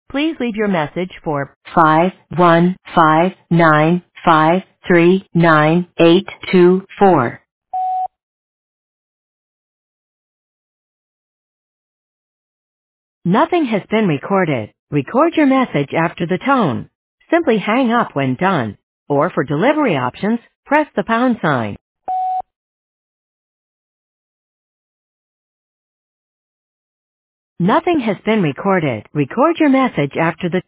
Please leave your message for 51595398224. Nothing has been recorded. Record your message after the tone. Simply hang up when done. Or for delivery options, press the pound sign. Nothing has been recorded. Record your message after the